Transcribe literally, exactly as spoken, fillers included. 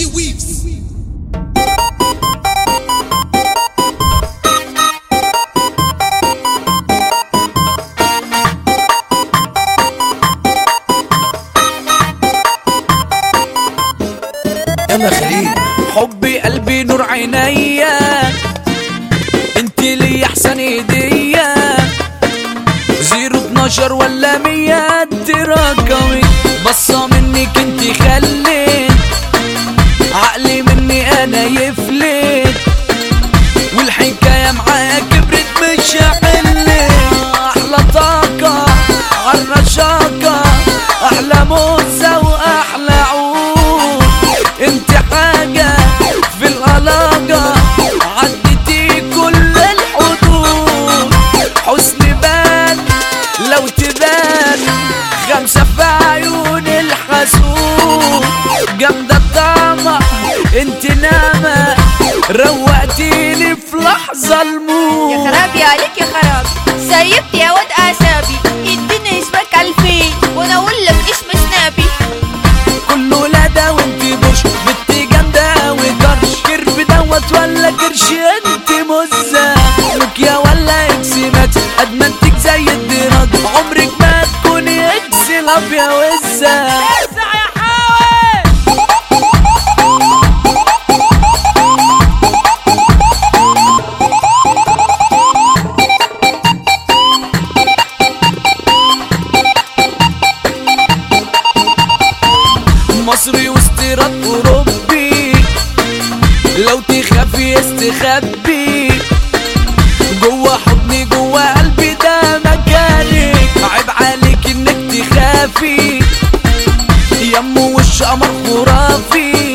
دي ويفز. يلا خليل. حبي قلبي نور عينيا، انت لي احسن هدية. زيرو اتناشر ولا مية تراكمي، بصة منك انت خليت عقلي مني انا يفلت، والحكاية معايا كبرت مش هحلت. احلى طاقة عالرشاقة، احلى موزة واحلى عود، انت حاجة في العلاقة عدتي كل الحدود. حسن بان لو تبان خمسة في عيون الحسود، جامدة الطعمة انت نامة روقتيني في لحظة الموت. يا خرابي عليك يا خراب، سيبت يا واد اعصابي، اديني اسمك الفين وانا اقول لك اسم سنابي. كله لدى وانت بوش بنتي جامدة وكرش، كرب دوت ولا كرش انت مزة، نوكيا ولا اكسمات ادمنتك زي الدراج، عمرك ما تكوني اكس لاب يا وزة. مصري واستيراد اوروبي، لو تخافي استخبي جوا حضني جوا قلبي ده مكانك. عيب عليك انك تخافي، يمو وش قمر خرافي،